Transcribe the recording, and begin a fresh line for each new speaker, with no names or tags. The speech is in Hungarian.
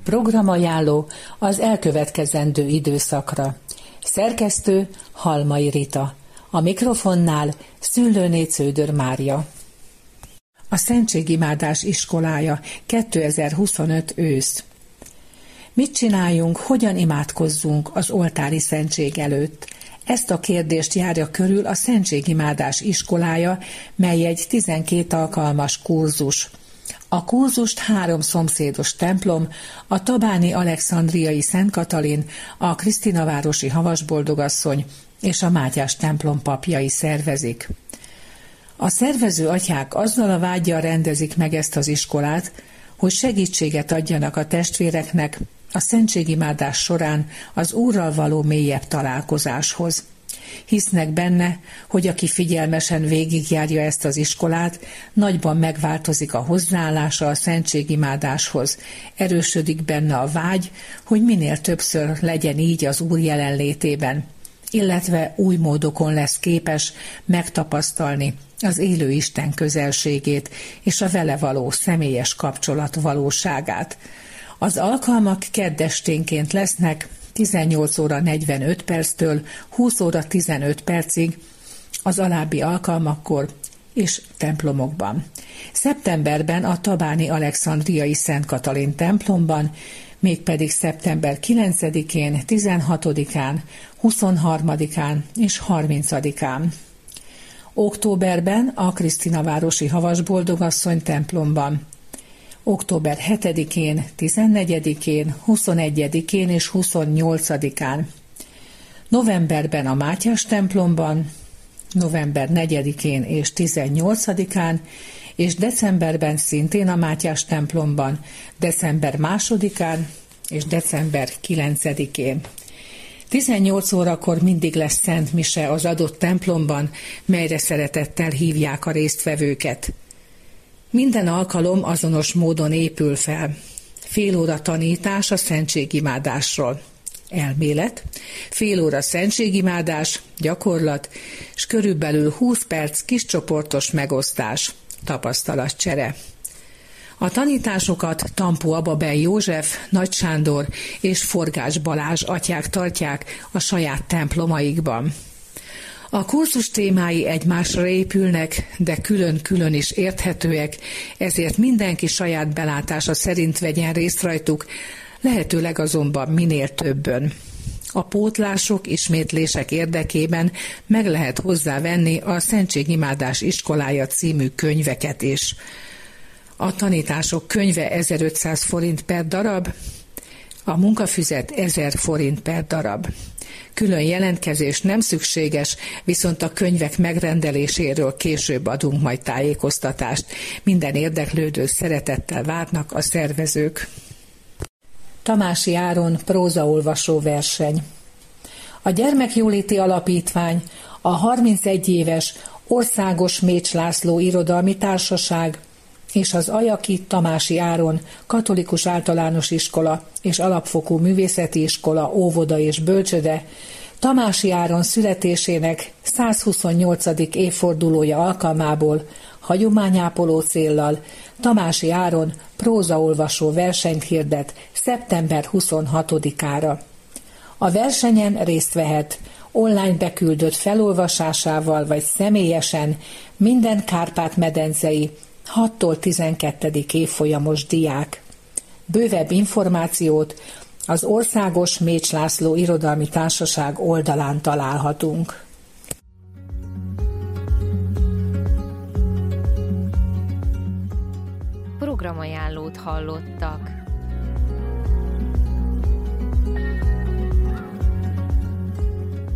Programajánló az elkövetkezendő időszakra. Szerkesztő Halmai Rita. A mikrofonnál Szüllőné Cződör Mária. A Szentségimádás iskolája, 2025 ősz. Mit csináljunk, hogyan imádkozzunk az oltári szentség előtt? Ezt a kérdést járja körül a Szentségimádás iskolája, mely egy 12 alkalmas kurzus. A kurzust 3 szomszédos templom, a tabáni alexandriai Szent Katalin, a Krisztinavárosi Havasboldogasszony és a Mátyás templom papjai szervezik. A szervező atyák azzal a vággyal rendezik meg ezt az iskolát, hogy segítséget adjanak a testvéreknek a szentségimádás során az Úrral való mélyebb találkozáshoz. Hisznek benne, hogy aki figyelmesen végigjárja ezt az iskolát, nagyban megváltozik a hozzáállása a szentségimádáshoz, erősödik benne a vágy, hogy minél többször legyen így az Úr jelenlétében, illetve új módokon lesz képes megtapasztalni az élő Isten közelségét és a vele való személyes kapcsolat valóságát. Az alkalmak keddesténként lesznek 18 óra 45 perctől 20 óra 15 percig az alábbi alkalmakkor és templomokban. Szeptemberben a tabáni alexandriai Szent Katalin templomban, mégpedig szeptember 9-én, 16-án, 23-án és 30-án. Októberben a Krisztinavárosi Havasboldogasszony templomban. Október 7-én, 14-én, 21-én és 28-án. Novemberben a Mátyás templomban, november 4-én és 18-án, és decemberben szintén a Mátyás templomban, december 2-án és december 9-én. 18 órakor mindig lesz szent mise az adott templomban, melyre szeretettel hívják a résztvevőket. Minden alkalom azonos módon épül fel. Fél óra tanítás a szentségimádásról. Elmélet, fél óra szentségimádás, gyakorlat, és körülbelül 20 perc kiscsoportos megosztás, tapasztalatcsere. A tanításokat Tampó Ababel József, Nagy Sándor és Forgács Balázs atyák tartják a saját templomaikban. A kurzus témái egymásra épülnek, de külön-külön is érthetőek, ezért mindenki saját belátása szerint vegyen részt rajtuk, lehetőleg azonban minél többön. A pótlások, ismétlések érdekében meg lehet hozzávenni a Szentségimádás iskolája című könyveket is. A tanítások könyve 1500 forint per darab, a munkafüzet 1000 forint per darab. Külön jelentkezés nem szükséges, viszont a könyvek megrendeléséről később adunk majd tájékoztatást. Minden érdeklődő szeretettel várnak a szervezők. Tamási Áron prózaolvasó verseny. A Gyermekjóléti Alapítvány, a 31 éves Országos Mécs László Irodalmi Társaság és az Ajaki Tamási Áron Katolikus Általános Iskola és Alapfokú Művészeti Iskola óvoda és bölcsöde Tamási Áron születésének 128. évfordulója alkalmából hagyományápoló céllal Tamási Áron prózaolvasó versenyt hirdet szeptember 26-ára. A versenyen részt vehet online beküldött felolvasásával vagy személyesen minden Kárpát-medencei 6-tól 12. évfolyamos diák. Bővebb információt az Országos Mécs László Irodalmi Társaság oldalán találhatunk.
Programajánlót hallottak.